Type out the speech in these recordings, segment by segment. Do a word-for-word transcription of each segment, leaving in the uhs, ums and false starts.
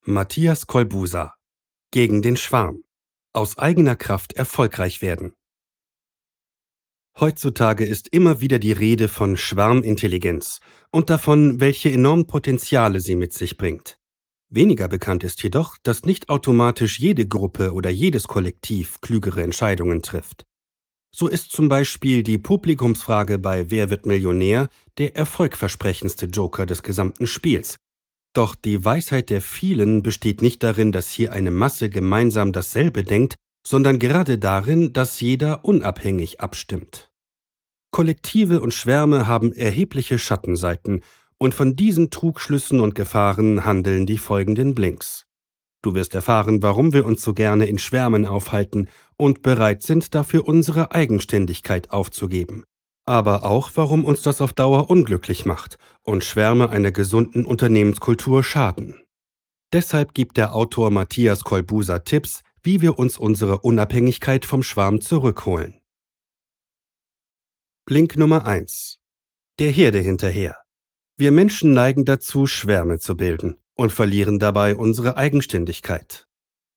Matthias Kolbusa: Gegen den Schwarm. Aus eigener Kraft erfolgreich werden. Heutzutage ist immer wieder die Rede von Schwarmintelligenz und davon, welche enormen Potenziale sie mit sich bringt. Weniger bekannt ist jedoch, dass nicht automatisch jede Gruppe oder jedes Kollektiv klügere Entscheidungen trifft. So ist zum Beispiel die Publikumsfrage bei Wer wird Millionär der erfolgversprechendste Joker des gesamten Spiels. Doch die Weisheit der vielen besteht nicht darin, dass hier eine Masse gemeinsam dasselbe denkt, sondern gerade darin, dass jeder unabhängig abstimmt. Kollektive und Schwärme haben erhebliche Schattenseiten, und von diesen Trugschlüssen und Gefahren handeln die folgenden Blinks. Du wirst erfahren, warum wir uns so gerne in Schwärmen aufhalten und bereit sind, dafür unsere Eigenständigkeit aufzugeben. Aber auch, warum uns das auf Dauer unglücklich macht und Schwärme einer gesunden Unternehmenskultur schaden. Deshalb gibt der Autor Matthias Kolbusa Tipps, wie wir uns unsere Unabhängigkeit vom Schwarm zurückholen. Blink Nummer eins: Der Herde hinterher. Wir Menschen neigen dazu, Schwärme zu bilden und verlieren dabei unsere Eigenständigkeit.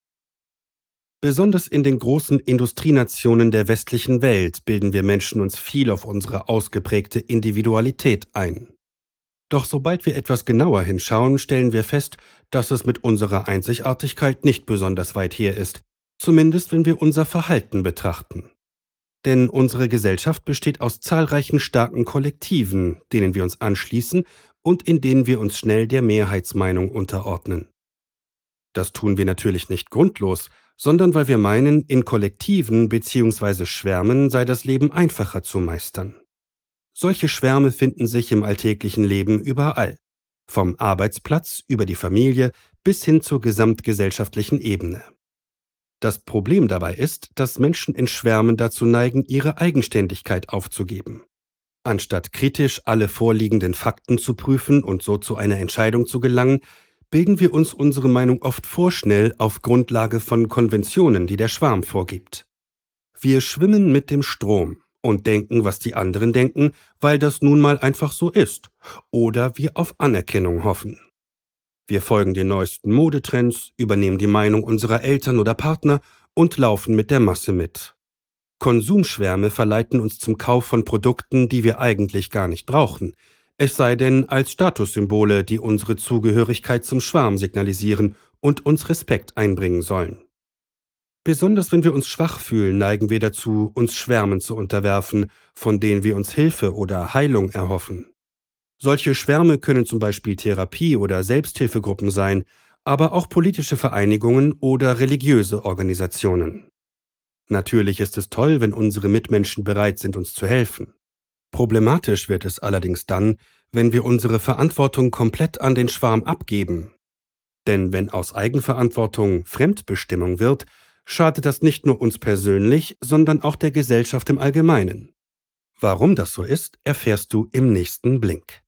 Besonders in den großen Industrienationen der westlichen Welt bilden wir Menschen uns viel auf unsere ausgeprägte Individualität ein. Doch sobald wir etwas genauer hinschauen, stellen wir fest, dass es mit unserer Einzigartigkeit nicht besonders weit her ist, zumindest wenn wir unser Verhalten betrachten. Denn unsere Gesellschaft besteht aus zahlreichen starken Kollektiven, denen wir uns anschließen und in denen wir uns schnell der Mehrheitsmeinung unterordnen. Das tun wir natürlich nicht grundlos, sondern weil wir meinen, in Kollektiven bzw. Schwärmen sei das Leben einfacher zu meistern. Solche Schwärme finden sich im alltäglichen Leben überall, vom Arbeitsplatz über die Familie bis hin zur gesamtgesellschaftlichen Ebene. Das Problem dabei ist, dass Menschen in Schwärmen dazu neigen, ihre Eigenständigkeit aufzugeben. Anstatt kritisch alle vorliegenden Fakten zu prüfen und so zu einer Entscheidung zu gelangen, bilden wir uns unsere Meinung oft vorschnell auf Grundlage von Konventionen, die der Schwarm vorgibt. Wir schwimmen mit dem Strom und denken, was die anderen denken, weil das nun mal einfach so ist, oder wir auf Anerkennung hoffen. Wir folgen den neuesten Modetrends, übernehmen die Meinung unserer Eltern oder Partner und laufen mit der Masse mit. Konsumschwärme verleiten uns zum Kauf von Produkten, die wir eigentlich gar nicht brauchen, es sei denn als Statussymbole, die unsere Zugehörigkeit zum Schwarm signalisieren und uns Respekt einbringen sollen. Besonders wenn wir uns schwach fühlen, neigen wir dazu, uns Schwärmen zu unterwerfen, von denen wir uns Hilfe oder Heilung erhoffen. Solche Schwärme können zum Beispiel Therapie- oder Selbsthilfegruppen sein, aber auch politische Vereinigungen oder religiöse Organisationen. Natürlich ist es toll, wenn unsere Mitmenschen bereit sind, uns zu helfen. Problematisch wird es allerdings dann, wenn wir unsere Verantwortung komplett an den Schwarm abgeben. Denn wenn aus Eigenverantwortung Fremdbestimmung wird, schadet das nicht nur uns persönlich, sondern auch der Gesellschaft im Allgemeinen. Warum das so ist, erfährst du im nächsten Blink.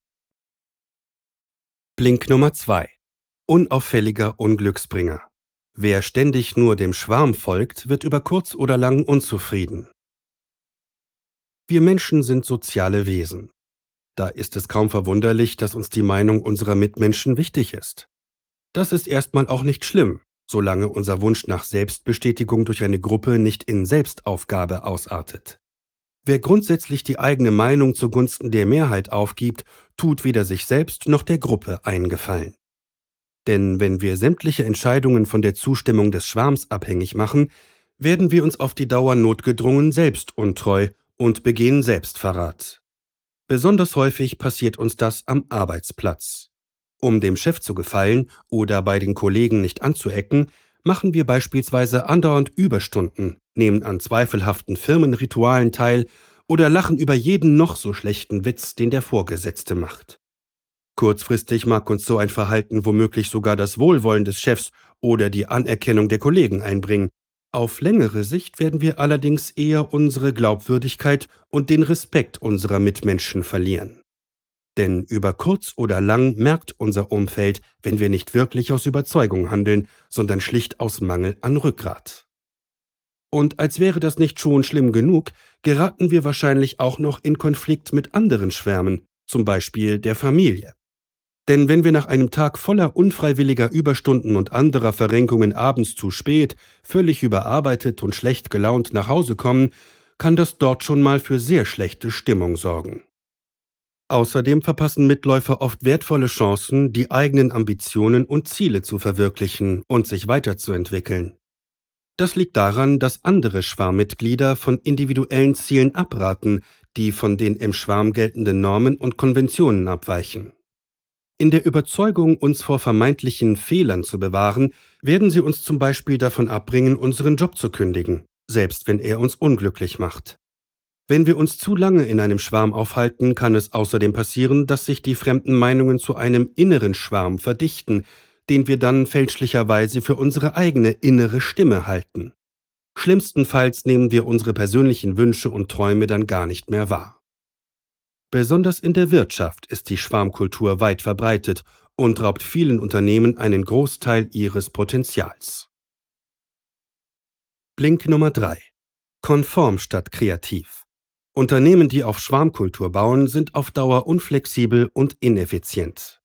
Blink Nummer zwei: Unauffälliger Unglücksbringer. Wer ständig nur dem Schwarm folgt, wird über kurz oder lang unzufrieden. Wir Menschen sind soziale Wesen. Da ist es kaum verwunderlich, dass uns die Meinung unserer Mitmenschen wichtig ist. Das ist erstmal auch nicht schlimm, solange unser Wunsch nach Selbstbestätigung durch eine Gruppe nicht in Selbstaufgabe ausartet. Wer grundsätzlich die eigene Meinung zugunsten der Mehrheit aufgibt, tut weder sich selbst noch der Gruppe einen Gefallen. Denn wenn wir sämtliche Entscheidungen von der Zustimmung des Schwarms abhängig machen, werden wir uns auf die Dauer notgedrungen selbst untreu und begehen Selbstverrat. Besonders häufig passiert uns das am Arbeitsplatz. Um dem Chef zu gefallen oder bei den Kollegen nicht anzuecken, machen wir beispielsweise andauernd Überstunden, nehmen an zweifelhaften Firmenritualen teil oder lachen über jeden noch so schlechten Witz, den der Vorgesetzte macht. Kurzfristig mag uns so ein Verhalten womöglich sogar das Wohlwollen des Chefs oder die Anerkennung der Kollegen einbringen. Auf längere Sicht werden wir allerdings eher unsere Glaubwürdigkeit und den Respekt unserer Mitmenschen verlieren. Denn über kurz oder lang merkt unser Umfeld, wenn wir nicht wirklich aus Überzeugung handeln, sondern schlicht aus Mangel an Rückgrat. Und als wäre das nicht schon schlimm genug, geraten wir wahrscheinlich auch noch in Konflikt mit anderen Schwärmen, zum Beispiel der Familie. Denn wenn wir nach einem Tag voller unfreiwilliger Überstunden und anderer Verrenkungen abends zu spät, völlig überarbeitet und schlecht gelaunt nach Hause kommen, kann das dort schon mal für sehr schlechte Stimmung sorgen. Außerdem verpassen Mitläufer oft wertvolle Chancen, die eigenen Ambitionen und Ziele zu verwirklichen und sich weiterzuentwickeln. Das liegt daran, dass andere Schwarmmitglieder von individuellen Zielen abraten, die von den im Schwarm geltenden Normen und Konventionen abweichen. In der Überzeugung, uns vor vermeintlichen Fehlern zu bewahren, werden sie uns zum Beispiel davon abbringen, unseren Job zu kündigen, selbst wenn er uns unglücklich macht. Wenn wir uns zu lange in einem Schwarm aufhalten, kann es außerdem passieren, dass sich die fremden Meinungen zu einem inneren Schwarm verdichten, den wir dann fälschlicherweise für unsere eigene innere Stimme halten. Schlimmstenfalls nehmen wir unsere persönlichen Wünsche und Träume dann gar nicht mehr wahr. Besonders in der Wirtschaft ist die Schwarmkultur weit verbreitet und raubt vielen Unternehmen einen Großteil ihres Potenzials. Blink Nummer drei: Konform statt kreativ. Unternehmen, die auf Schwarmkultur bauen, sind auf Dauer unflexibel und ineffizient.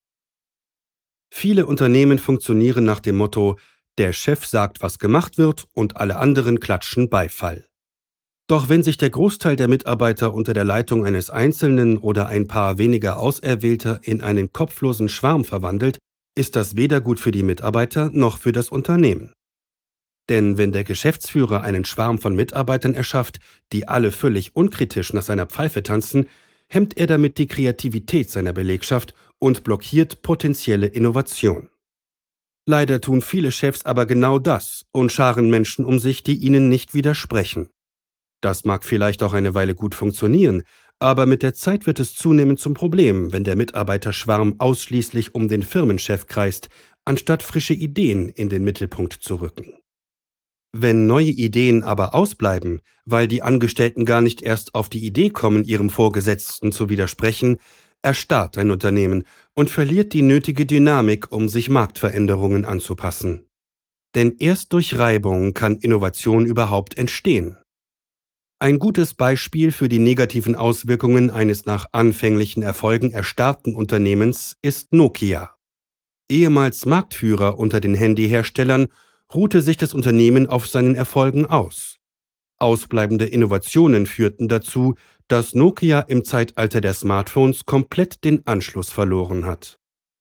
Viele Unternehmen funktionieren nach dem Motto: Der Chef sagt, was gemacht wird, und alle anderen klatschen Beifall. Doch wenn sich der Großteil der Mitarbeiter unter der Leitung eines Einzelnen oder ein paar weniger Auserwählter in einen kopflosen Schwarm verwandelt, ist das weder gut für die Mitarbeiter noch für das Unternehmen. Denn wenn der Geschäftsführer einen Schwarm von Mitarbeitern erschafft, die alle völlig unkritisch nach seiner Pfeife tanzen, hemmt er damit die Kreativität seiner Belegschaft und blockiert potenzielle Innovation. Leider tun viele Chefs aber genau das und scharen Menschen um sich, die ihnen nicht widersprechen. Das mag vielleicht auch eine Weile gut funktionieren, aber mit der Zeit wird es zunehmend zum Problem, wenn der Mitarbeiterschwarm ausschließlich um den Firmenchef kreist, anstatt frische Ideen in den Mittelpunkt zu rücken. Wenn neue Ideen aber ausbleiben, weil die Angestellten gar nicht erst auf die Idee kommen, ihrem Vorgesetzten zu widersprechen, erstarrt ein Unternehmen und verliert die nötige Dynamik, um sich Marktveränderungen anzupassen. Denn erst durch Reibung kann Innovation überhaupt entstehen. Ein gutes Beispiel für die negativen Auswirkungen eines nach anfänglichen Erfolgen erstarrten Unternehmens ist Nokia. Ehemals Marktführer unter den Handyherstellern, ruhte sich das Unternehmen auf seinen Erfolgen aus. Ausbleibende Innovationen führten dazu, dass Nokia im Zeitalter der Smartphones komplett den Anschluss verloren hat.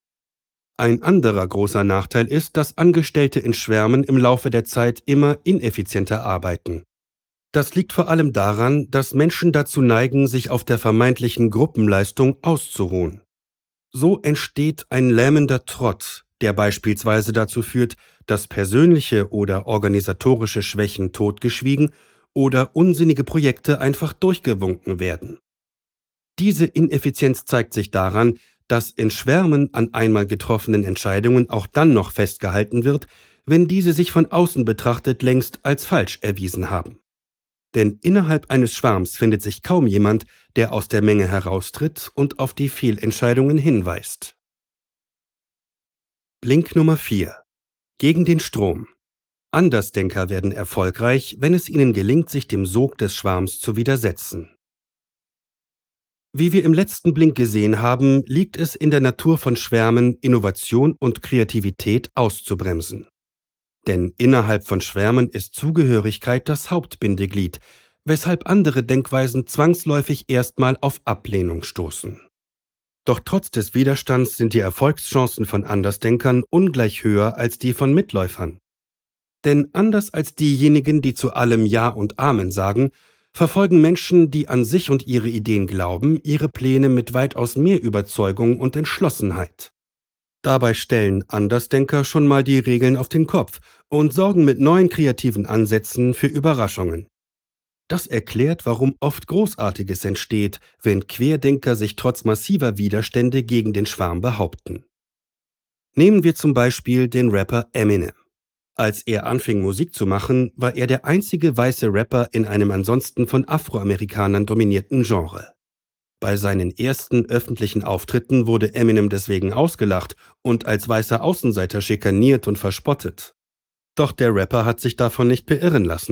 Ein anderer großer Nachteil ist, dass Angestellte in Schwärmen im Laufe der Zeit immer ineffizienter arbeiten. Das liegt vor allem daran, dass Menschen dazu neigen, sich auf der vermeintlichen Gruppenleistung auszuruhen. So entsteht ein lähmender Trott, der beispielsweise dazu führt, dass persönliche oder organisatorische Schwächen totgeschwiegen oder unsinnige Projekte einfach durchgewunken werden. Diese Ineffizienz zeigt sich daran, dass in Schwärmen an einmal getroffenen Entscheidungen auch dann noch festgehalten wird, wenn diese sich von außen betrachtet längst als falsch erwiesen haben. Denn innerhalb eines Schwarms findet sich kaum jemand, der aus der Menge heraustritt und auf die Fehlentscheidungen hinweist. Blink Nummer vier: Gegen den Strom. Andersdenker werden erfolgreich, wenn es ihnen gelingt, sich dem Sog des Schwarms zu widersetzen. Wie wir im letzten Blink gesehen haben, liegt es in der Natur von Schwärmen, Innovation und Kreativität auszubremsen. Denn innerhalb von Schwärmen ist Zugehörigkeit das Hauptbindeglied, weshalb andere Denkweisen zwangsläufig erstmal auf Ablehnung stoßen. Doch trotz des Widerstands sind die Erfolgschancen von Andersdenkern ungleich höher als die von Mitläufern. Denn anders als diejenigen, die zu allem Ja und Amen sagen, verfolgen Menschen, die an sich und ihre Ideen glauben, ihre Pläne mit weitaus mehr Überzeugung und Entschlossenheit. Dabei stellen Andersdenker schon mal die Regeln auf den Kopf und sorgen mit neuen kreativen Ansätzen für Überraschungen. Das erklärt, warum oft Großartiges entsteht, wenn Querdenker sich trotz massiver Widerstände gegen den Schwarm behaupten. Nehmen wir zum Beispiel den Rapper Eminem. Als er anfing, Musik zu machen, war er der einzige weiße Rapper in einem ansonsten von Afroamerikanern dominierten Genre. Bei seinen ersten öffentlichen Auftritten wurde Eminem deswegen ausgelacht und als weißer Außenseiter schikaniert und verspottet. Doch der Rapper hat sich davon nicht beirren lassen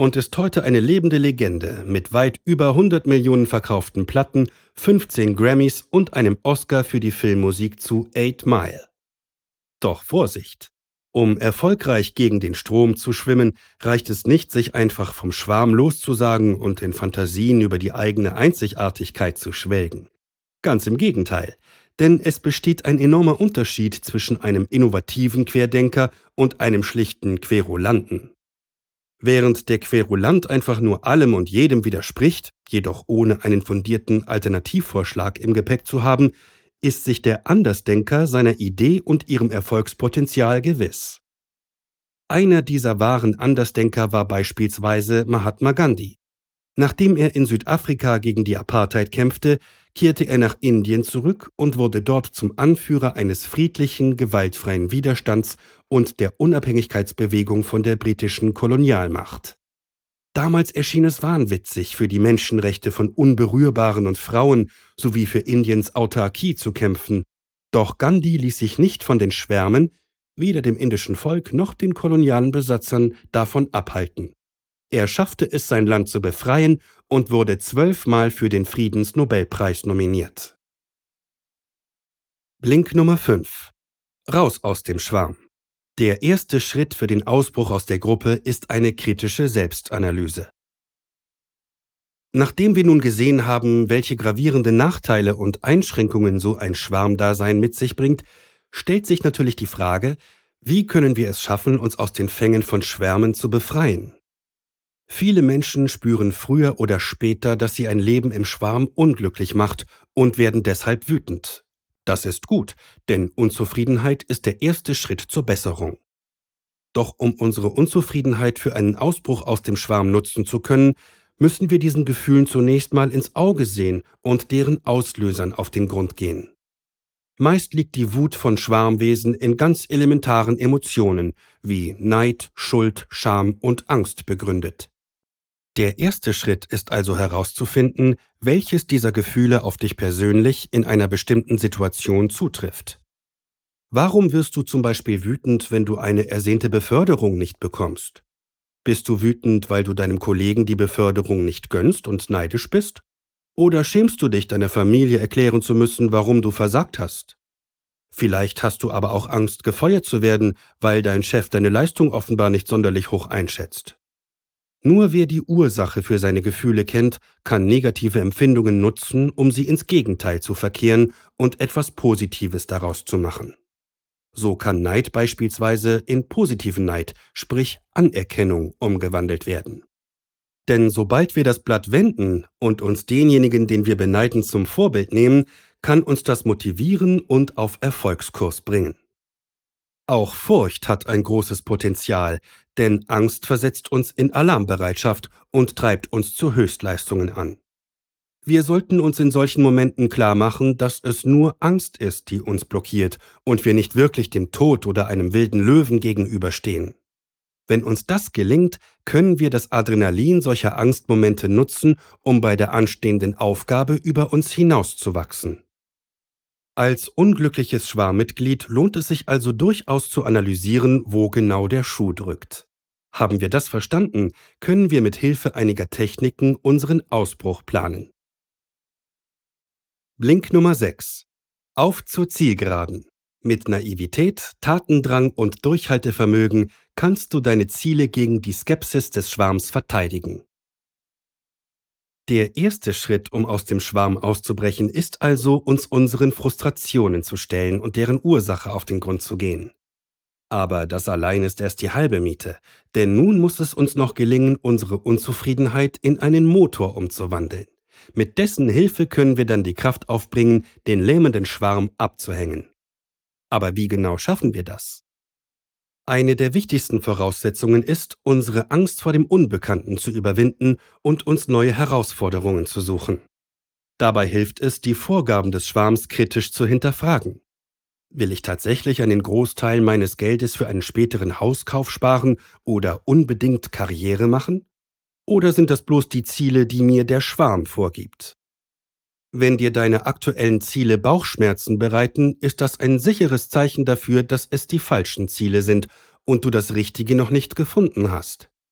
und ist heute eine lebende Legende mit weit über hundert Millionen verkauften Platten, fünfzehn Grammys und einem Oscar für die Filmmusik zu Eight Mile. Doch Vorsicht! Um erfolgreich gegen den Strom zu schwimmen, reicht es nicht, sich einfach vom Schwarm loszusagen und in Fantasien über die eigene Einzigartigkeit zu schwelgen. Ganz im Gegenteil, denn es besteht ein enormer Unterschied zwischen einem innovativen Querdenker und einem schlichten Querulanten. Während der Querulant einfach nur allem und jedem widerspricht, jedoch ohne einen fundierten Alternativvorschlag im Gepäck zu haben, ist sich der Andersdenker seiner Idee und ihrem Erfolgspotenzial gewiss. Einer dieser wahren Andersdenker war beispielsweise Mahatma Gandhi. Nachdem er in Südafrika gegen die Apartheid kämpfte, kehrte er nach Indien zurück und wurde dort zum Anführer eines friedlichen, gewaltfreien Widerstands und der Unabhängigkeitsbewegung von der britischen Kolonialmacht. Damals erschien es wahnwitzig, für die Menschenrechte von Unberührbaren und Frauen sowie für Indiens Autarkie zu kämpfen. Doch Gandhi ließ sich nicht von den Schwärmen, weder dem indischen Volk noch den kolonialen Besatzern, davon abhalten. Er schaffte es, sein Land zu befreien und wurde zwölfmal für den Friedensnobelpreis nominiert. Blink Nummer fünf. Raus aus dem Schwarm. Der erste Schritt für den Ausbruch aus der Gruppe ist eine kritische Selbstanalyse. Nachdem wir nun gesehen haben, welche gravierenden Nachteile und Einschränkungen so ein Schwarmdasein mit sich bringt, stellt sich natürlich die Frage, wie können wir es schaffen, uns aus den Fängen von Schwärmen zu befreien? Viele Menschen spüren früher oder später, dass sie ein Leben im Schwarm unglücklich macht und werden deshalb wütend. Das ist gut, denn Unzufriedenheit ist der erste Schritt zur Besserung. Doch um unsere Unzufriedenheit für einen Ausbruch aus dem Schwarm nutzen zu können, müssen wir diesen Gefühlen zunächst mal ins Auge sehen und deren Auslösern auf den Grund gehen. Meist liegt die Wut von Schwarmwesen in ganz elementaren Emotionen wie Neid, Schuld, Scham und Angst begründet. Der erste Schritt ist also herauszufinden, welches dieser Gefühle auf dich persönlich in einer bestimmten Situation zutrifft. Warum wirst du zum Beispiel wütend, wenn du eine ersehnte Beförderung nicht bekommst? Bist du wütend, weil du deinem Kollegen die Beförderung nicht gönnst und neidisch bist? Oder schämst du dich, deiner Familie erklären zu müssen, warum du versagt hast? Vielleicht hast du aber auch Angst, gefeuert zu werden, weil dein Chef deine Leistung offenbar nicht sonderlich hoch einschätzt. Nur wer die Ursache für seine Gefühle kennt, kann negative Empfindungen nutzen, um sie ins Gegenteil zu verkehren und etwas Positives daraus zu machen. So kann Neid beispielsweise in positiven Neid, sprich Anerkennung, umgewandelt werden. Denn sobald wir das Blatt wenden und uns denjenigen, den wir beneiden, zum Vorbild nehmen, kann uns das motivieren und auf Erfolgskurs bringen. Auch Furcht hat ein großes Potenzial, denn Angst versetzt uns in Alarmbereitschaft und treibt uns zu Höchstleistungen an. Wir sollten uns in solchen Momenten klar machen, dass es nur Angst ist, die uns blockiert und wir nicht wirklich dem Tod oder einem wilden Löwen gegenüberstehen. Wenn uns das gelingt, können wir das Adrenalin solcher Angstmomente nutzen, um bei der anstehenden Aufgabe über uns hinauszuwachsen. Als unglückliches Schwarmmitglied lohnt es sich also durchaus zu analysieren, wo genau der Schuh drückt. Haben wir das verstanden, können wir mit Hilfe einiger Techniken unseren Ausbruch planen. Blink Nummer sechs. Auf zur Zielgeraden. Mit Naivität, Tatendrang und Durchhaltevermögen kannst du deine Ziele gegen die Skepsis des Schwarms verteidigen. Der erste Schritt, um aus dem Schwarm auszubrechen, ist also, uns unseren Frustrationen zu stellen und deren Ursache auf den Grund zu gehen. Aber das allein ist erst die halbe Miete, denn nun muss es uns noch gelingen, unsere Unzufriedenheit in einen Motor umzuwandeln. Mit dessen Hilfe können wir dann die Kraft aufbringen, den lähmenden Schwarm abzuhängen. Aber wie genau schaffen wir das? Eine der wichtigsten Voraussetzungen ist, unsere Angst vor dem Unbekannten zu überwinden und uns neue Herausforderungen zu suchen. Dabei hilft es, die Vorgaben des Schwarms kritisch zu hinterfragen. Will ich tatsächlich einen Großteil meines Geldes für einen späteren Hauskauf sparen oder unbedingt Karriere machen? Oder sind das bloß die Ziele, die mir der Schwarm vorgibt? Wenn dir deine aktuellen Ziele Bauchschmerzen bereiten, ist das ein sicheres Zeichen dafür, dass es die falschen Ziele sind und du das Richtige noch nicht gefunden hast.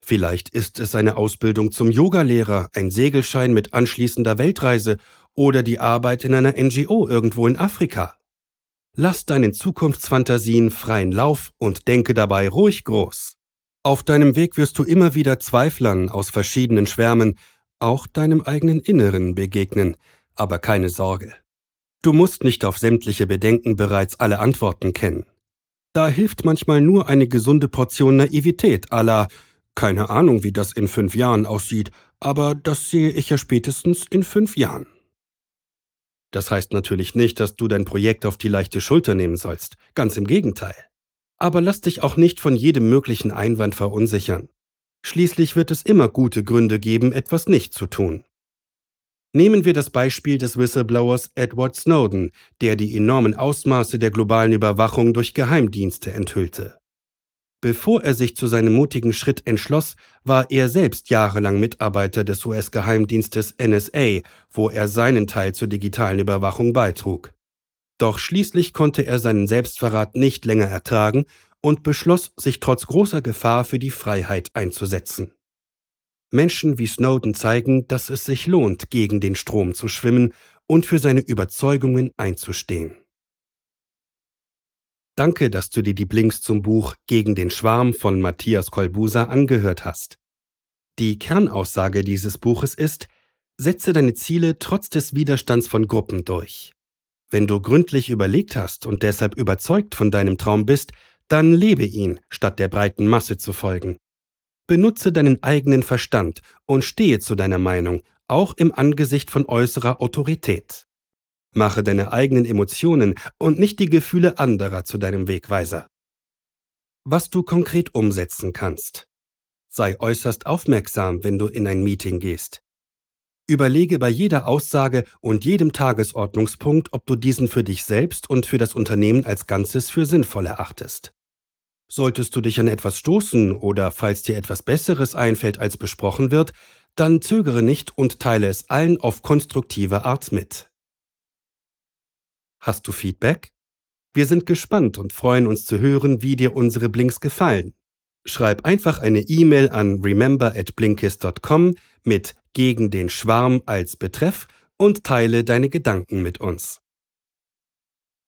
Vielleicht ist es eine Ausbildung zum Yogalehrer, ein Segelschein mit anschließender Weltreise oder die Arbeit in einer N G O irgendwo in Afrika. Lass deinen Zukunftsfantasien freien Lauf und denke dabei ruhig groß. Auf deinem Weg wirst du immer wieder Zweiflern aus verschiedenen Schwärmen, auch deinem eigenen Inneren, begegnen. Aber keine Sorge. Du musst nicht auf sämtliche Bedenken bereits alle Antworten kennen. Da hilft manchmal nur eine gesunde Portion Naivität à la „keine Ahnung, wie das in fünf Jahren aussieht, aber das sehe ich ja spätestens in fünf Jahren." Das heißt natürlich nicht, dass du dein Projekt auf die leichte Schulter nehmen sollst. Ganz im Gegenteil. Aber lass dich auch nicht von jedem möglichen Einwand verunsichern. Schließlich wird es immer gute Gründe geben, etwas nicht zu tun. Nehmen wir das Beispiel des Whistleblowers Edward Snowden, der die enormen Ausmaße der globalen Überwachung durch Geheimdienste enthüllte. Bevor er sich zu seinem mutigen Schritt entschloss, war er selbst jahrelang Mitarbeiter des U S-Geheimdienstes N S A, wo er seinen Teil zur digitalen Überwachung beitrug. Doch schließlich konnte er seinen Selbstverrat nicht länger ertragen und beschloss, sich trotz großer Gefahr für die Freiheit einzusetzen. Menschen wie Snowden zeigen, dass es sich lohnt, gegen den Strom zu schwimmen und für seine Überzeugungen einzustehen. Danke, dass du dir die Blinks zum Buch Gegen den Schwarm von Matthias Kolbusa angehört hast. Die Kernaussage dieses Buches ist: Setze deine Ziele trotz des Widerstands von Gruppen durch. Wenn du gründlich überlegt hast und deshalb überzeugt von deinem Traum bist, dann lebe ihn, statt der breiten Masse zu folgen. Benutze deinen eigenen Verstand und stehe zu deiner Meinung, auch im Angesicht von äußerer Autorität. Mache deine eigenen Emotionen und nicht die Gefühle anderer zu deinem Wegweiser. Was du konkret umsetzen kannst. Sei äußerst aufmerksam, wenn du in ein Meeting gehst. Überlege bei jeder Aussage und jedem Tagesordnungspunkt, ob du diesen für dich selbst und für das Unternehmen als Ganzes für sinnvoll erachtest. Solltest du dich an etwas stoßen oder falls dir etwas Besseres einfällt, als besprochen wird, dann zögere nicht und teile es allen auf konstruktive Art mit. Hast du Feedback? Wir sind gespannt und freuen uns zu hören, wie dir unsere Blinks gefallen. Schreib einfach eine E-Mail an remember at blinkist dot com mit „Gegen den Schwarm" als Betreff und teile deine Gedanken mit uns.